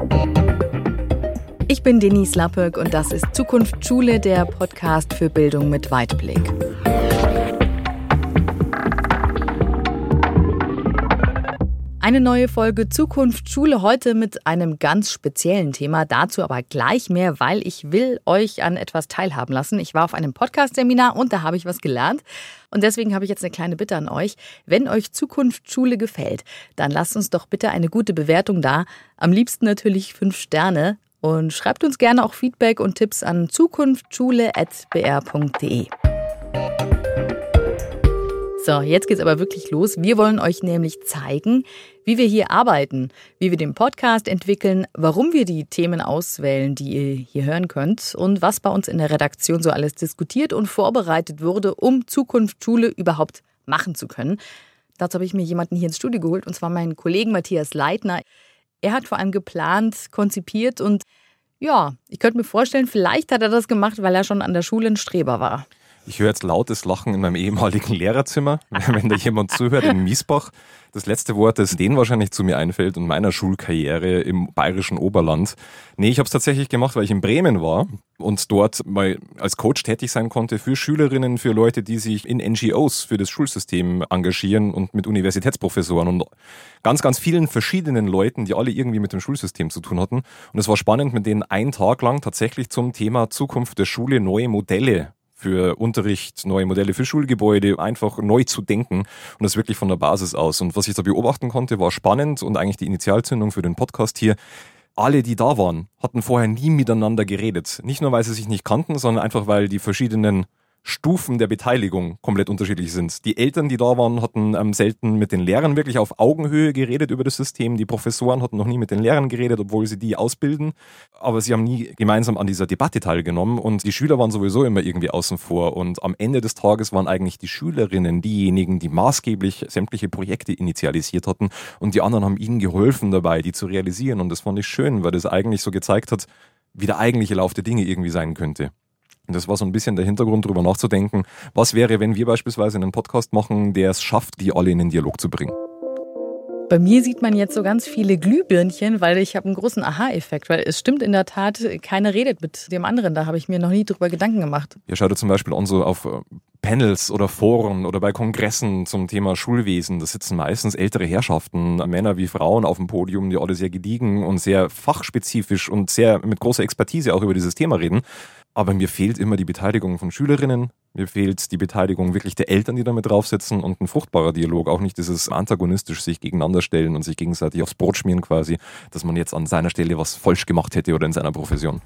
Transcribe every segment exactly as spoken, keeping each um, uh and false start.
Ich bin Denise Lappöck und das ist Zukunft Schule, der Podcast für Bildung mit Weitblick. Eine neue Folge Zukunft Schule heute mit einem ganz speziellen Thema. Dazu aber gleich mehr, weil ich will euch an etwas teilhaben lassen. Ich war auf einem Podcast-Seminar und da habe ich was gelernt. Und deswegen habe ich jetzt eine kleine Bitte an euch. Wenn euch Zukunft Schule gefällt, dann lasst uns doch bitte eine gute Bewertung da. Am liebsten natürlich fünf Sterne. Und schreibt uns gerne auch Feedback und Tipps an zukunftsschule at b r punkt d e. So, jetzt geht's aber wirklich los. Wir wollen euch nämlich zeigen, wie wir hier arbeiten, wie wir den Podcast entwickeln, warum wir die Themen auswählen, die ihr hier hören könnt und was bei uns in der Redaktion so alles diskutiert und vorbereitet wurde, um Zukunft Schule überhaupt machen zu können. Dazu habe ich mir jemanden hier ins Studio geholt, und zwar meinen Kollegen Matthias Leitner. Er hat vor allem geplant, konzipiert und ja, ich könnte mir vorstellen, vielleicht hat er das gemacht, weil er schon an der Schule ein Streber war. Ich höre jetzt lautes Lachen in meinem ehemaligen Lehrerzimmer, wenn da jemand zuhört in Miesbach. Das letzte Wort, das denen wahrscheinlich zu mir einfällt und meiner Schulkarriere im bayerischen Oberland. Nee, ich habe es tatsächlich gemacht, weil ich in Bremen war und dort mal als Coach tätig sein konnte für Schülerinnen, für Leute, die sich in N G Os für das Schulsystem engagieren und mit Universitätsprofessoren und ganz, ganz vielen verschiedenen Leuten, die alle irgendwie mit dem Schulsystem zu tun hatten. Und es war spannend, mit denen einen Tag lang tatsächlich zum Thema Zukunft der Schule neue Modelle für Unterricht, neue Modelle für Schulgebäude, einfach neu zu denken und das wirklich von der Basis aus. Und was ich da beobachten konnte, war spannend und eigentlich die Initialzündung für den Podcast hier. Alle, die da waren, hatten vorher nie miteinander geredet. Nicht nur, weil sie sich nicht kannten, sondern einfach, weil die verschiedenen Stufen der Beteiligung komplett unterschiedlich sind. Die Eltern, die da waren, hatten ähm, selten mit den Lehrern wirklich auf Augenhöhe geredet über das System. Die Professoren hatten noch nie mit den Lehrern geredet, obwohl sie die ausbilden. Aber sie haben nie gemeinsam an dieser Debatte teilgenommen und die Schüler waren sowieso immer irgendwie außen vor. Und am Ende des Tages waren eigentlich die Schülerinnen diejenigen, die maßgeblich sämtliche Projekte initialisiert hatten und die anderen haben ihnen geholfen dabei, die zu realisieren. Und das fand ich schön, weil das eigentlich so gezeigt hat, wie der eigentliche Lauf der Dinge irgendwie sein könnte. Und das war so ein bisschen der Hintergrund, darüber nachzudenken, was wäre, wenn wir beispielsweise einen Podcast machen, der es schafft, die alle in den Dialog zu bringen. Bei mir sieht man jetzt so ganz viele Glühbirnchen, weil ich habe einen großen Aha-Effekt, weil es stimmt in der Tat, keiner redet mit dem anderen. Da habe ich mir noch nie drüber Gedanken gemacht. Ja, schau dir zum Beispiel an so auf Panels oder Foren oder bei Kongressen zum Thema Schulwesen. Da sitzen meistens ältere Herrschaften, Männer wie Frauen auf dem Podium, die alle sehr gediegen und sehr fachspezifisch und sehr mit großer Expertise auch über dieses Thema reden. Aber mir fehlt immer die Beteiligung von Schülerinnen, mir fehlt die Beteiligung wirklich der Eltern, die da mit drauf sitzen und ein fruchtbarer Dialog, auch nicht dieses antagonistisch sich gegeneinander stellen und sich gegenseitig aufs Brot schmieren quasi, dass man jetzt an seiner Stelle was falsch gemacht hätte oder in seiner Profession.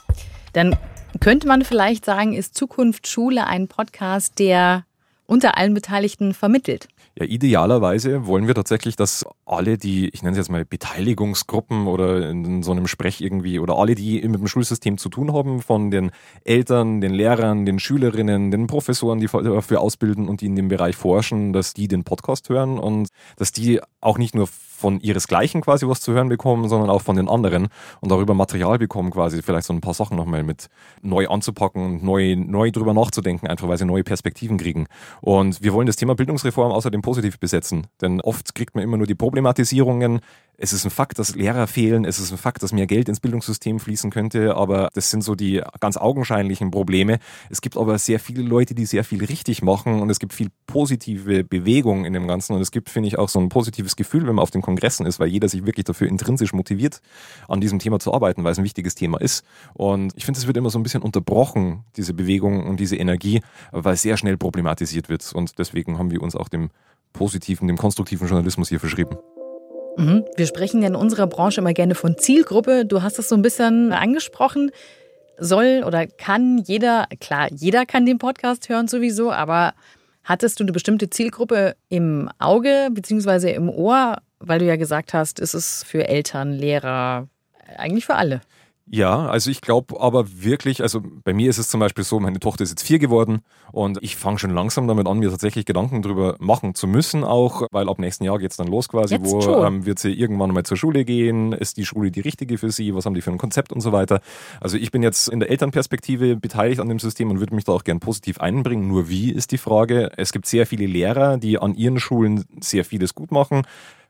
Dann könnte man vielleicht sagen, ist Zukunft Schule ein Podcast, der unter allen Beteiligten vermittelt? Ja, idealerweise wollen wir tatsächlich, dass alle die, ich nenne es jetzt mal Beteiligungsgruppen oder in so einem Sprech irgendwie, oder alle, die mit dem Schulsystem zu tun haben, von den Eltern, den Lehrern, den Schülerinnen, den Professoren, die dafür ausbilden und die in dem Bereich forschen, dass die den Podcast hören und dass die auch nicht nur von ihresgleichen quasi was zu hören bekommen, sondern auch von den anderen und darüber Material bekommen, quasi vielleicht so ein paar Sachen nochmal mit neu anzupacken und neu, neu drüber nachzudenken, einfach weil sie neue Perspektiven kriegen. Und wir wollen das Thema Bildungsreform außerdem positiv besetzen, denn oft kriegt man immer nur die Problematisierungen. Es ist ein Fakt, dass Lehrer fehlen, es ist ein Fakt, dass mehr Geld ins Bildungssystem fließen könnte, aber das sind so die ganz augenscheinlichen Probleme. Es gibt aber sehr viele Leute, die sehr viel richtig machen und es gibt viel positive Bewegung in dem Ganzen und es gibt, finde ich, auch so ein positives Gefühl, wenn man auf den Kongressen ist, weil jeder sich wirklich dafür intrinsisch motiviert, an diesem Thema zu arbeiten, weil es ein wichtiges Thema ist. Und ich finde, es wird immer so ein bisschen unterbrochen, diese Bewegung und diese Energie, weil es sehr schnell problematisiert wird und deswegen haben wir uns auch dem positiven, dem konstruktiven Journalismus hier verschrieben. Mhm. Wir sprechen ja in unserer Branche immer gerne von Zielgruppe. Du hast das so ein bisschen angesprochen. Soll oder kann jeder, klar, jeder kann den Podcast hören sowieso, aber hattest du eine bestimmte Zielgruppe im Auge bzw. im Ohr? Weil du ja gesagt hast, ist es für Eltern, Lehrer, eigentlich für alle. Ja, also ich glaube aber wirklich, also bei mir ist es zum Beispiel so, meine Tochter ist jetzt vier geworden und ich fange schon langsam damit an, mir tatsächlich Gedanken drüber machen zu müssen auch, weil ab nächsten Jahr geht's dann los quasi, jetzt wo schon. ähm, wird sie irgendwann mal zur Schule gehen, ist die Schule die richtige für sie, was haben die für ein Konzept und so weiter. Also ich bin jetzt in der Elternperspektive beteiligt an dem System und würde mich da auch gern positiv einbringen, nur wie ist die Frage. Es gibt sehr viele Lehrer, die an ihren Schulen sehr vieles gut machen.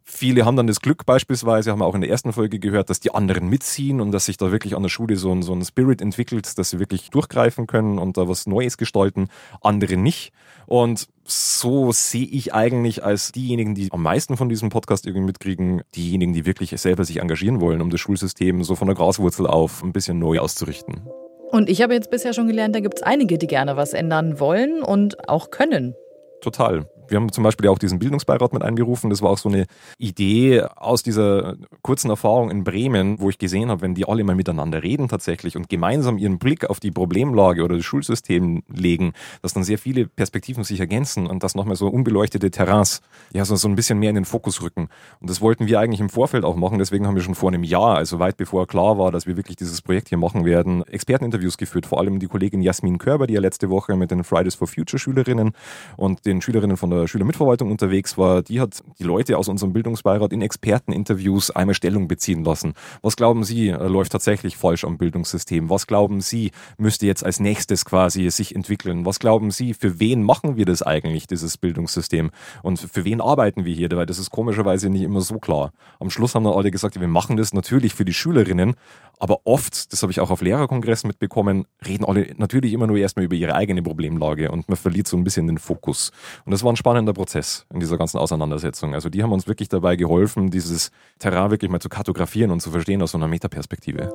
Viele haben dann das Glück beispielsweise, haben wir auch in der ersten Folge gehört, dass die anderen mitziehen und dass sich da wirklich an der Schule so ein, so ein Spirit entwickelt, dass sie wirklich durchgreifen können und da was Neues gestalten, andere nicht. Und so sehe ich eigentlich als diejenigen, die am meisten von diesem Podcast irgendwie mitkriegen, diejenigen, die wirklich selber sich engagieren wollen, um das Schulsystem so von der Graswurzel auf ein bisschen neu auszurichten. Und ich habe jetzt bisher schon gelernt, da gibt es einige, die gerne was ändern wollen und auch können. Total. Wir haben zum Beispiel auch diesen Bildungsbeirat mit einberufen. Das war auch so eine Idee aus dieser kurzen Erfahrung in Bremen, wo ich gesehen habe, wenn die alle mal miteinander reden tatsächlich und gemeinsam ihren Blick auf die Problemlage oder das Schulsystem legen, dass dann sehr viele Perspektiven sich ergänzen und dass nochmal so unbeleuchtete Terrains ja so, so ein bisschen mehr in den Fokus rücken. Und das wollten wir eigentlich im Vorfeld auch machen. Deswegen haben wir schon vor einem Jahr, also weit bevor klar war, dass wir wirklich dieses Projekt hier machen werden, Experteninterviews geführt. Vor allem die Kollegin Jasmin Körber, die ja letzte Woche mit den Fridays for Future Schülerinnen und den Schülerinnen von der Schülermitverwaltung unterwegs war, die hat die Leute aus unserem Bildungsbeirat in Experteninterviews einmal Stellung beziehen lassen. Was glauben Sie, läuft tatsächlich falsch am Bildungssystem? Was glauben Sie, müsste jetzt als nächstes quasi sich entwickeln? Was glauben Sie, für wen machen wir das eigentlich, dieses Bildungssystem? Und für wen arbeiten wir hier? Weil das ist komischerweise nicht immer so klar. Am Schluss haben dann alle gesagt, wir machen das natürlich für die Schülerinnen, aber oft, das habe ich auch auf Lehrerkongressen mitbekommen, reden alle natürlich immer nur erstmal über ihre eigene Problemlage und man verliert so ein bisschen den Fokus. Und das war ein spannender Prozess in dieser ganzen Auseinandersetzung. Also die haben uns wirklich dabei geholfen, dieses Terrain wirklich mal zu kartografieren und zu verstehen aus so einer Metaperspektive.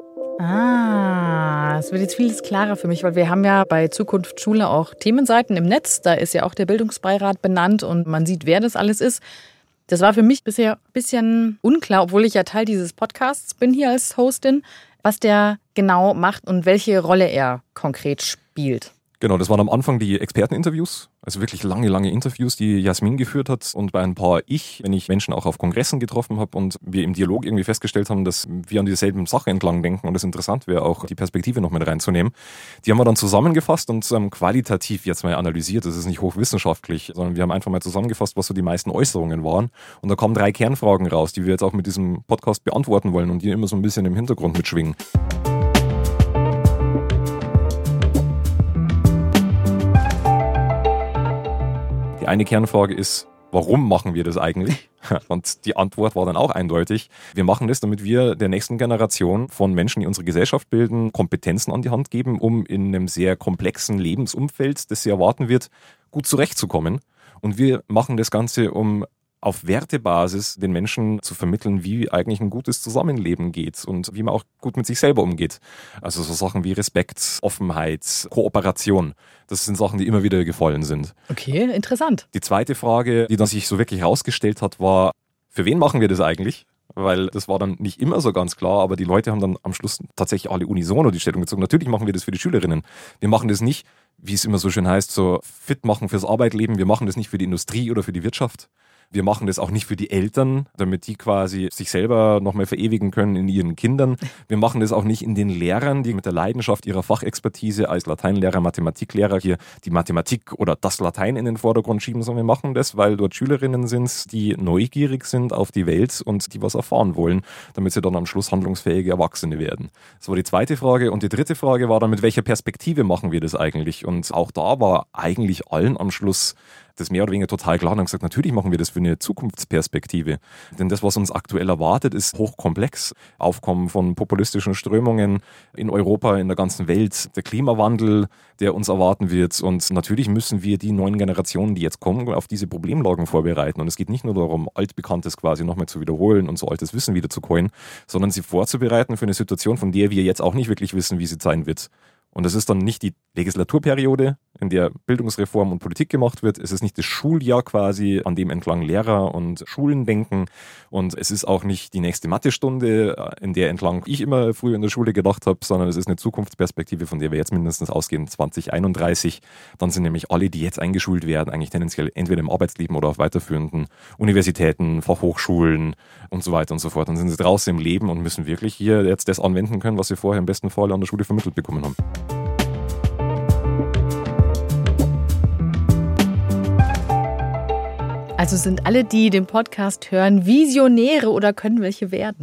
Ah, es wird jetzt vieles klarer für mich, weil wir haben ja bei Zukunft Schule auch Themenseiten im Netz. Da ist ja auch der Bildungsbeirat benannt und man sieht, wer das alles ist. Das war für mich bisher ein bisschen unklar, obwohl ich ja Teil dieses Podcasts bin hier als Hostin, was der genau macht und welche Rolle er konkret spielt. Genau, das waren am Anfang die Experteninterviews, also wirklich lange, lange Interviews, die Jasmin geführt hat und bei ein paar ich, wenn ich Menschen auch auf Kongressen getroffen habe und wir im Dialog irgendwie festgestellt haben, dass wir an dieselben Sache entlang denken und es interessant wäre, auch die Perspektive noch mit reinzunehmen. Die haben wir dann zusammengefasst und ähm, qualitativ jetzt mal analysiert. Das ist nicht hochwissenschaftlich, sondern wir haben einfach mal zusammengefasst, was so die meisten Äußerungen waren und da kommen drei Kernfragen raus, die wir jetzt auch mit diesem Podcast beantworten wollen und die immer so ein bisschen im Hintergrund mitschwingen. Die eine Kernfrage ist, warum machen wir das eigentlich? Und die Antwort war dann auch eindeutig. Wir machen das, damit wir der nächsten Generation von Menschen, die unsere Gesellschaft bilden, Kompetenzen an die Hand geben, um in einem sehr komplexen Lebensumfeld, das sie erwarten wird, gut zurechtzukommen. Und wir machen das Ganze, um auf Wertebasis den Menschen zu vermitteln, wie eigentlich ein gutes Zusammenleben geht und wie man auch gut mit sich selber umgeht. Also so Sachen wie Respekt, Offenheit, Kooperation. Das sind Sachen, die immer wieder gefallen sind. Okay, interessant. Die zweite Frage, die dann sich so wirklich herausgestellt hat, war, für wen machen wir das eigentlich? Weil das war dann nicht immer so ganz klar, aber die Leute haben dann am Schluss tatsächlich alle unisono die Stellung gezogen. Natürlich machen wir das für die Schülerinnen. Wir machen das nicht, wie es immer so schön heißt, so fit machen fürs Arbeitleben. Wir machen das nicht für die Industrie oder für die Wirtschaft. Wir machen das auch nicht für die Eltern, damit die quasi sich selber nochmal verewigen können in ihren Kindern. Wir machen das auch nicht in den Lehrern, die mit der Leidenschaft ihrer Fachexpertise als Lateinlehrer, Mathematiklehrer hier die Mathematik oder das Latein in den Vordergrund schieben, sondern wir machen das, weil dort Schülerinnen sind, die neugierig sind auf die Welt und die was erfahren wollen, damit sie dann am Schluss handlungsfähige Erwachsene werden. Das war die zweite Frage. Und die dritte Frage war dann, mit welcher Perspektive machen wir das eigentlich? Und auch da war eigentlich allen am Schluss das mehr oder weniger total klar und haben gesagt, natürlich machen wir das für eine Zukunftsperspektive. Denn das, was uns aktuell erwartet, ist hochkomplex. Aufkommen von populistischen Strömungen in Europa, in der ganzen Welt, der Klimawandel, der uns erwarten wird. Und natürlich müssen wir die neuen Generationen, die jetzt kommen, auf diese Problemlagen vorbereiten. Und es geht nicht nur darum, Altbekanntes quasi nochmal zu wiederholen und so altes Wissen wieder zu coin, sondern sie vorzubereiten für eine Situation, von der wir jetzt auch nicht wirklich wissen, wie sie sein wird. Und das ist dann nicht die Legislaturperiode, in der Bildungsreform und Politik gemacht wird. Es ist nicht das Schuljahr quasi, an dem entlang Lehrer und Schulen denken. Und es ist auch nicht die nächste Mathestunde, in der entlang ich immer früher in der Schule gedacht habe, sondern es ist eine Zukunftsperspektive, von der wir jetzt mindestens ausgehen, zwanzig einunddreißig. Dann sind nämlich alle, die jetzt eingeschult werden, eigentlich tendenziell entweder im Arbeitsleben oder auf weiterführenden Universitäten, Fachhochschulen und so weiter und so fort. Dann sind sie draußen im Leben und müssen wirklich hier jetzt das anwenden können, was sie vorher im besten Fall an der Schule vermittelt bekommen haben. Also sind alle, die den Podcast hören, Visionäre oder können welche werden?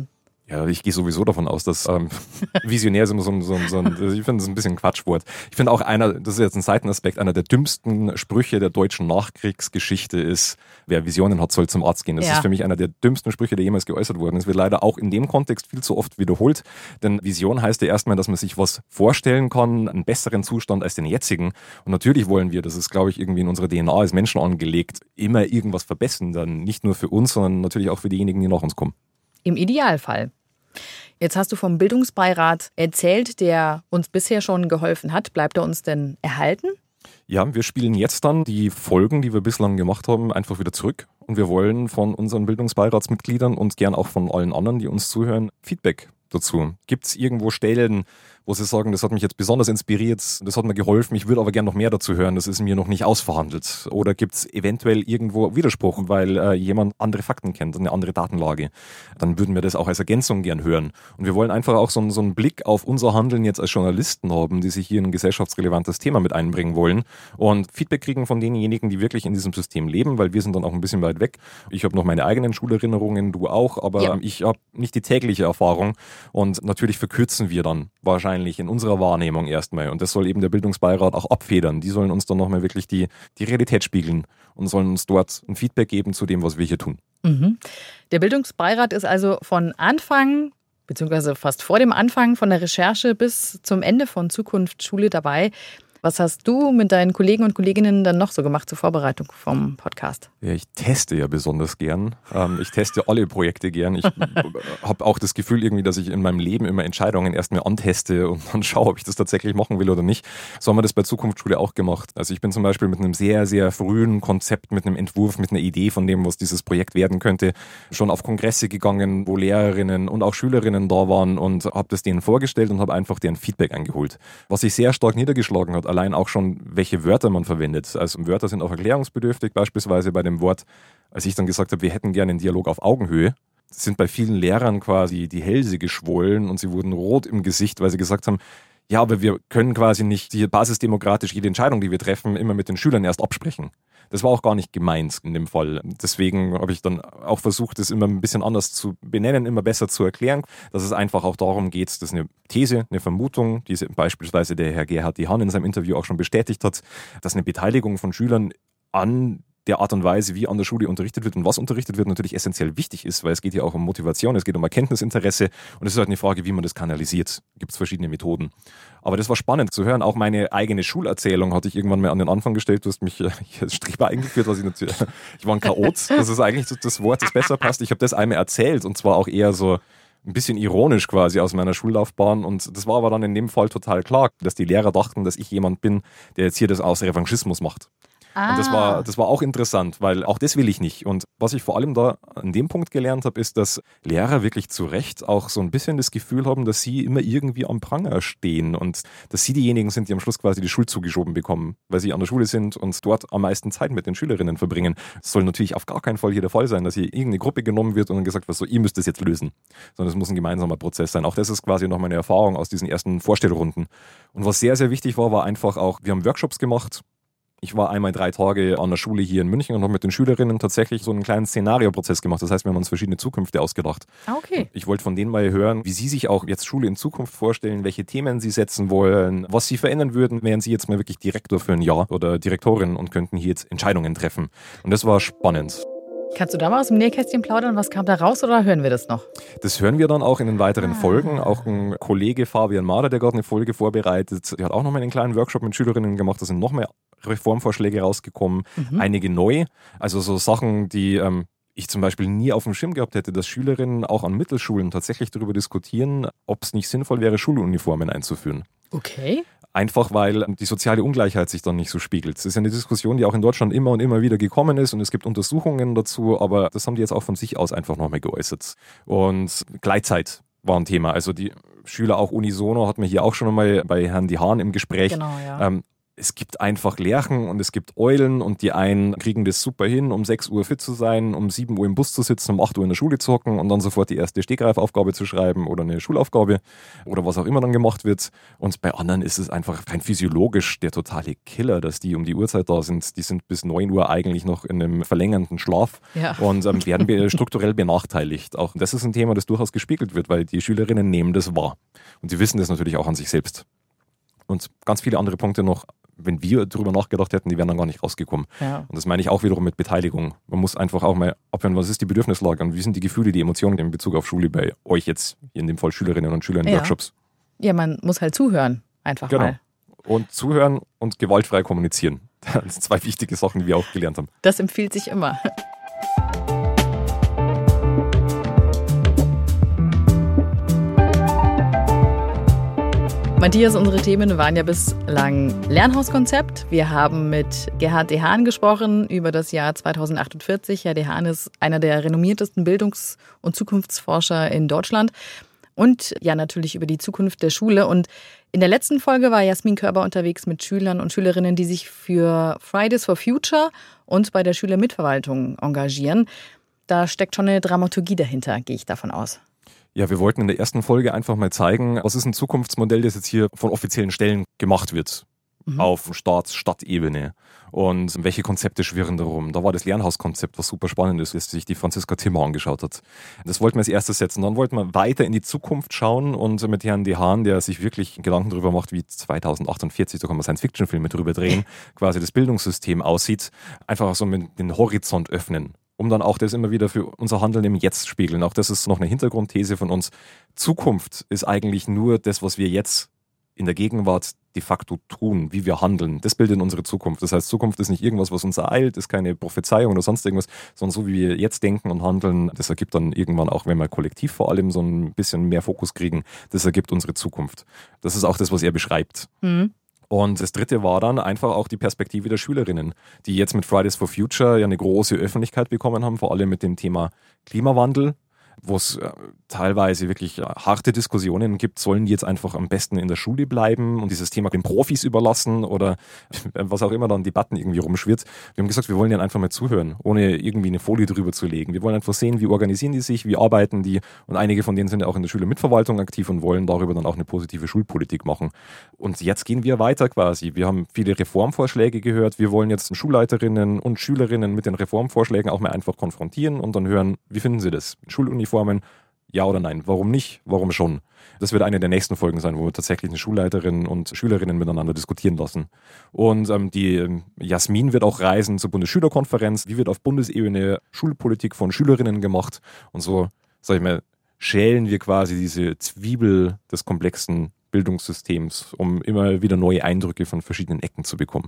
Ja, ich gehe sowieso davon aus, dass ähm, visionär ist immer so ein, so ein, so ein ich finde das ein bisschen ein Quatschwort. Ich finde auch einer, das ist jetzt ein Seitenaspekt, einer der dümmsten Sprüche der deutschen Nachkriegsgeschichte ist, wer Visionen hat, soll zum Arzt gehen. Das ja. ist für mich einer der dümmsten Sprüche, der jemals geäußert worden ist. Wird leider auch in dem Kontext viel zu oft wiederholt. Denn Vision heißt ja erstmal, dass man sich was vorstellen kann, einen besseren Zustand als den jetzigen. Und natürlich wollen wir, das ist, glaube ich, irgendwie in unserer D N A als Menschen angelegt, immer irgendwas verbessern. Dann nicht nur für uns, sondern natürlich auch für diejenigen, die nach uns kommen. Im Idealfall. Jetzt hast du vom Bildungsbeirat erzählt, der uns bisher schon geholfen hat. Bleibt er uns denn erhalten? Ja, wir spielen jetzt dann die Folgen, die wir bislang gemacht haben, einfach wieder zurück. Und wir wollen von unseren Bildungsbeiratsmitgliedern und gern auch von allen anderen, die uns zuhören, Feedback dazu. Gibt es irgendwo Stellen, wo Sie sagen, das hat mich jetzt besonders inspiriert, das hat mir geholfen, ich würde aber gerne noch mehr dazu hören, das ist mir noch nicht ausverhandelt? Oder gibt es eventuell irgendwo Widerspruch, weil äh, jemand andere Fakten kennt, eine andere Datenlage? Dann würden wir das auch als Ergänzung gern hören. Und wir wollen einfach auch so, so einen Blick auf unser Handeln jetzt als Journalisten haben, die sich hier in ein gesellschaftsrelevantes Thema mit einbringen wollen und Feedback kriegen von denjenigen, die wirklich in diesem System leben, weil wir sind dann auch ein bisschen weit weg. Ich habe noch meine eigenen Schulerinnerungen, du auch, aber ja. ich habe nicht die tägliche Erfahrung und natürlich verkürzen wir dann wahrscheinlich in unserer Wahrnehmung erstmal. Und das soll eben der Bildungsbeirat auch abfedern. Die sollen uns dann nochmal wirklich die, die Realität spiegeln und sollen uns dort ein Feedback geben zu dem, was wir hier tun. Mhm. Der Bildungsbeirat ist also von Anfang, beziehungsweise fast vor dem Anfang von der Recherche bis zum Ende von Zukunft Schule dabei. Was hast du mit deinen Kollegen und Kolleginnen dann noch so gemacht zur Vorbereitung vom Podcast? Ja, ich teste ja besonders gern. Ich teste alle Projekte gern. Ich habe auch das Gefühl irgendwie, dass ich in meinem Leben immer Entscheidungen erstmal anteste und dann schaue, ob ich das tatsächlich machen will oder nicht. So haben wir das bei Zukunftsschule auch gemacht. Also ich bin zum Beispiel mit einem sehr, sehr frühen Konzept, mit einem Entwurf, mit einer Idee von dem, was dieses Projekt werden könnte, schon auf Kongresse gegangen, wo Lehrerinnen und auch Schülerinnen da waren und habe das denen vorgestellt und habe einfach deren Feedback eingeholt. Was sich sehr stark niedergeschlagen hat, allein auch schon, welche Wörter man verwendet. Also Wörter sind auch erklärungsbedürftig, beispielsweise bei dem Wort, als ich dann gesagt habe, wir hätten gerne einen Dialog auf Augenhöhe, sind bei vielen Lehrern quasi die Hälse geschwollen und sie wurden rot im Gesicht, weil sie gesagt haben, ja, aber wir können quasi nicht die basisdemokratisch jede Entscheidung, die wir treffen, immer mit den Schülern erst absprechen. Das war auch gar nicht gemeint in dem Fall. Deswegen habe ich dann auch versucht, das immer ein bisschen anders zu benennen, immer besser zu erklären, dass es einfach auch darum geht, dass eine These, eine Vermutung, die beispielsweise der Herr Gerhard Dehan in seinem Interview auch schon bestätigt hat, dass eine Beteiligung von Schülern an der Art und Weise, wie an der Schule unterrichtet wird und was unterrichtet wird, natürlich essentiell wichtig ist, weil es geht ja auch um Motivation, es geht um Erkenntnisinteresse und es ist halt eine Frage, wie man das kanalisiert. Gibt es verschiedene Methoden. Aber das war spannend zu hören. Auch meine eigene Schulerzählung hatte ich irgendwann mal an den Anfang gestellt. Du hast mich äh, als Streber eingeführt, was ich natürlich, ich war ein Chaot. Das ist eigentlich das Wort, das besser passt. Ich habe das einmal erzählt und zwar auch eher so ein bisschen ironisch quasi aus meiner Schullaufbahn und das war aber dann in dem Fall total klar, dass die Lehrer dachten, dass ich jemand bin, der jetzt hier das aus Revanchismus macht. Ah. Und das war, das war auch interessant, weil auch das will ich nicht. Und was ich vor allem da an dem Punkt gelernt habe, ist, dass Lehrer wirklich zu Recht auch so ein bisschen das Gefühl haben, dass sie immer irgendwie am Pranger stehen und dass sie diejenigen sind, die am Schluss quasi die Schuld zugeschoben bekommen, weil sie an der Schule sind und dort am meisten Zeit mit den Schülerinnen verbringen. Es soll natürlich auf gar keinen Fall hier der Fall sein, dass hier irgendeine Gruppe genommen wird und dann gesagt wird, so, ihr müsst das jetzt lösen. Sondern es muss ein gemeinsamer Prozess sein. Auch das ist quasi noch meine Erfahrung aus diesen ersten Vorstellrunden. Und was sehr, sehr wichtig war, war einfach auch, wir haben Workshops gemacht. Ich war einmal drei Tage an der Schule hier in München und habe mit den Schülerinnen tatsächlich so einen kleinen Szenarioprozess gemacht. Das heißt, wir haben uns verschiedene Zukünfte ausgedacht. Okay. Ich wollte von denen mal hören, wie sie sich auch jetzt Schule in Zukunft vorstellen, welche Themen sie setzen wollen, was sie verändern würden, wären sie jetzt mal wirklich Direktor für ein Jahr oder Direktorin und könnten hier jetzt Entscheidungen treffen. Und das war spannend. Kannst du da mal aus dem Nähkästchen plaudern? Was kam da raus oder hören wir das noch? Das hören wir dann auch in den weiteren ah. Folgen. Auch ein Kollege Fabian Mader, der gerade eine Folge vorbereitet, der hat auch nochmal einen kleinen Workshop mit Schülerinnen gemacht. Da sind noch mehr Reformvorschläge rausgekommen, mhm. einige neu. Also so Sachen, die ähm, ich zum Beispiel nie auf dem Schirm gehabt hätte, dass Schülerinnen auch an Mittelschulen tatsächlich darüber diskutieren, ob es nicht sinnvoll wäre, Schuluniformen einzuführen. Okay. Einfach weil die soziale Ungleichheit sich dann nicht so spiegelt. Das ist eine Diskussion, die auch in Deutschland immer und immer wieder gekommen ist und es gibt Untersuchungen dazu, aber das haben die jetzt auch von sich aus einfach nochmal geäußert. Und Gleitzeit war ein Thema. Also die Schüler auch unisono, hatten wir hier auch schon einmal bei Herrn Dehan im Gespräch. Genau, ja. Ähm, es gibt einfach Lerchen und es gibt Eulen und die einen kriegen das super hin, um sechs Uhr fit zu sein, um sieben Uhr im Bus zu sitzen, um acht Uhr in der Schule zu hocken und dann sofort die erste Stegreifaufgabe zu schreiben oder eine Schulaufgabe oder was auch immer dann gemacht wird. Und bei anderen ist es einfach rein physiologisch der totale Killer, dass die um die Uhrzeit da sind. Die sind bis neun Uhr eigentlich noch in einem verlängernden Schlaf ja. und ähm, werden strukturell benachteiligt. Auch das ist ein Thema, das durchaus gespiegelt wird, weil die Schülerinnen nehmen das wahr. Und die wissen das natürlich auch an sich selbst. Und ganz viele andere Punkte noch, wenn wir darüber nachgedacht hätten, die wären dann gar nicht rausgekommen. Ja. Und das meine ich auch wiederum mit Beteiligung. Man muss einfach auch mal abhören, was ist die Bedürfnislage und wie sind die Gefühle, die Emotionen in Bezug auf Schule bei euch jetzt, in dem Fall Schülerinnen und Schüler in ja. Workshops. Ja, man muss halt zuhören, einfach genau. mal. Und zuhören und gewaltfrei kommunizieren. Das sind zwei wichtige Sachen, die wir auch gelernt haben. Das empfiehlt sich immer. Matthias, unsere Themen waren ja bislang Lernhauskonzept. Wir haben mit Gerhard Dehaan gesprochen über das Jahr zweitausendachtundvierzig. Herr Dehaan ist einer der renommiertesten Bildungs- und Zukunftsforscher in Deutschland. Und ja, natürlich über die Zukunft der Schule. Und in der letzten Folge war Jasmin Körber unterwegs mit Schülern und Schülerinnen, die sich für Fridays for Future und bei der Schülermitverwaltung engagieren. Da steckt schon eine Dramaturgie dahinter, gehe ich davon aus. Ja, wir wollten in der ersten Folge einfach mal zeigen, was ist ein Zukunftsmodell, das jetzt hier von offiziellen Stellen gemacht wird. Mhm. Auf Staats-, Stadtebene. Und welche Konzepte schwirren darum. Da war das Lernhauskonzept, was super spannend ist, das sich die Franziska Timmer angeschaut hat. Das wollten wir als erstes setzen. Dann wollten wir weiter in die Zukunft schauen und mit Herrn Dehaan, der sich wirklich Gedanken darüber macht, wie zweitausendachtundvierzig, da kann man Science-Fiction-Filme drüber drehen, quasi das Bildungssystem aussieht, einfach so mit den Horizont öffnen. Um dann auch das immer wieder für unser Handeln im Jetzt spiegeln. Auch das ist noch eine Hintergrundthese von uns. Zukunft ist eigentlich nur das, was wir jetzt in der Gegenwart de facto tun, wie wir handeln. Das bildet unsere Zukunft. Das heißt, Zukunft ist nicht irgendwas, was uns ereilt, ist keine Prophezeiung oder sonst irgendwas, sondern so, wie wir jetzt denken und handeln, das ergibt dann irgendwann auch, wenn wir kollektiv vor allem so ein bisschen mehr Fokus kriegen, das ergibt unsere Zukunft. Das ist auch das, was er beschreibt. Mhm. Und das dritte war dann einfach auch die Perspektive der Schülerinnen, die jetzt mit Fridays for Future ja eine große Öffentlichkeit bekommen haben, vor allem mit dem Thema Klimawandel, wo es teilweise wirklich harte Diskussionen gibt, sollen die jetzt einfach am besten in der Schule bleiben und dieses Thema den Profis überlassen oder was auch immer dann Debatten irgendwie rumschwirrt. Wir haben gesagt, wir wollen denen einfach mal zuhören, ohne irgendwie eine Folie drüber zu legen. Wir wollen einfach sehen, wie organisieren die sich, wie arbeiten die und einige von denen sind ja auch in der Schülermitverwaltung aktiv und wollen darüber dann auch eine positive Schulpolitik machen. Und jetzt gehen wir weiter quasi. Wir haben viele Reformvorschläge gehört. Wir wollen jetzt Schulleiterinnen und Schülerinnen mit den Reformvorschlägen auch mal einfach konfrontieren und dann hören, wie finden sie das? Schuluniformen, ja oder nein? Warum nicht? Warum schon? Das wird eine der nächsten Folgen sein, wo wir tatsächlich eine Schulleiterin und Schülerinnen miteinander diskutieren lassen. Und ähm, die ähm, Jasmin wird auch reisen zur Bundesschülerkonferenz. Wie wird auf Bundesebene Schulpolitik von Schülerinnen gemacht? Und so, sag ich mal, schälen wir quasi diese Zwiebel des komplexen Bildungssystems, um immer wieder neue Eindrücke von verschiedenen Ecken zu bekommen.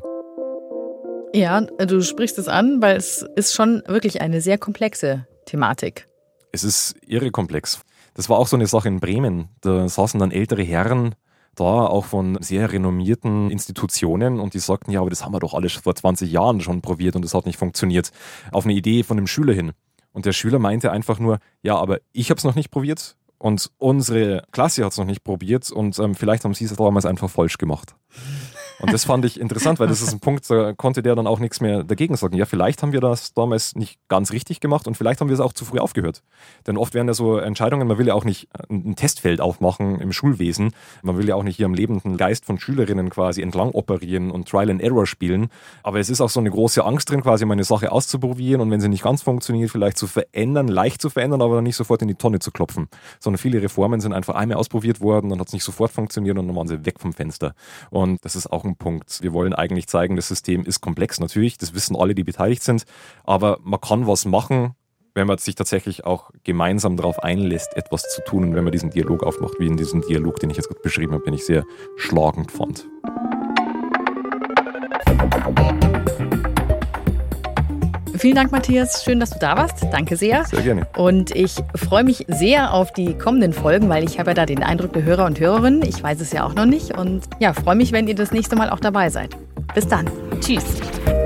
Ja, du sprichst es an, weil es ist schon wirklich eine sehr komplexe Thematik. Es ist irre komplex. Das war auch so eine Sache in Bremen. Da saßen dann ältere Herren da, auch von sehr renommierten Institutionen und die sagten, ja, aber das haben wir doch alles vor zwanzig Jahren schon probiert und das hat nicht funktioniert. Auf eine Idee von einem Schüler hin. Und der Schüler meinte einfach nur, ja, aber ich habe es noch nicht probiert und unsere Klasse hat es noch nicht probiert und ähm, vielleicht haben sie es damals einfach falsch gemacht. Und das fand ich interessant, weil das ist ein Punkt, da konnte der dann auch nichts mehr dagegen sagen. Ja, vielleicht haben wir das damals nicht ganz richtig gemacht und vielleicht haben wir es auch zu früh aufgehört. Denn oft werden ja so Entscheidungen, man will ja auch nicht ein Testfeld aufmachen im Schulwesen. Man will ja auch nicht hier am lebenden Geist von Schülerinnen quasi entlang operieren und Trial and Error spielen. Aber es ist auch so eine große Angst drin, quasi mal eine Sache auszuprobieren und wenn sie nicht ganz funktioniert, vielleicht zu verändern, leicht zu verändern, aber dann nicht sofort in die Tonne zu klopfen. Sondern viele Reformen sind einfach einmal ausprobiert worden, dann hat es nicht sofort funktioniert und dann waren sie weg vom Fenster. Und das ist auch ein Punkt. Wir wollen eigentlich zeigen, das System ist komplex, natürlich, das wissen alle, die beteiligt sind, aber man kann was machen, wenn man sich tatsächlich auch gemeinsam darauf einlässt, etwas zu tun und wenn man diesen Dialog aufmacht, wie in diesem Dialog, den ich jetzt gerade beschrieben habe, den ich sehr schlagend fand. Vielen Dank, Matthias. Schön, dass du da warst. Danke sehr. Sehr gerne. Und ich freue mich sehr auf die kommenden Folgen, weil ich habe ja da den Eindruck der Hörer und Hörerinnen. Ich weiß es ja auch noch nicht. Und ja, freue mich, wenn ihr das nächste Mal auch dabei seid. Bis dann. Tschüss.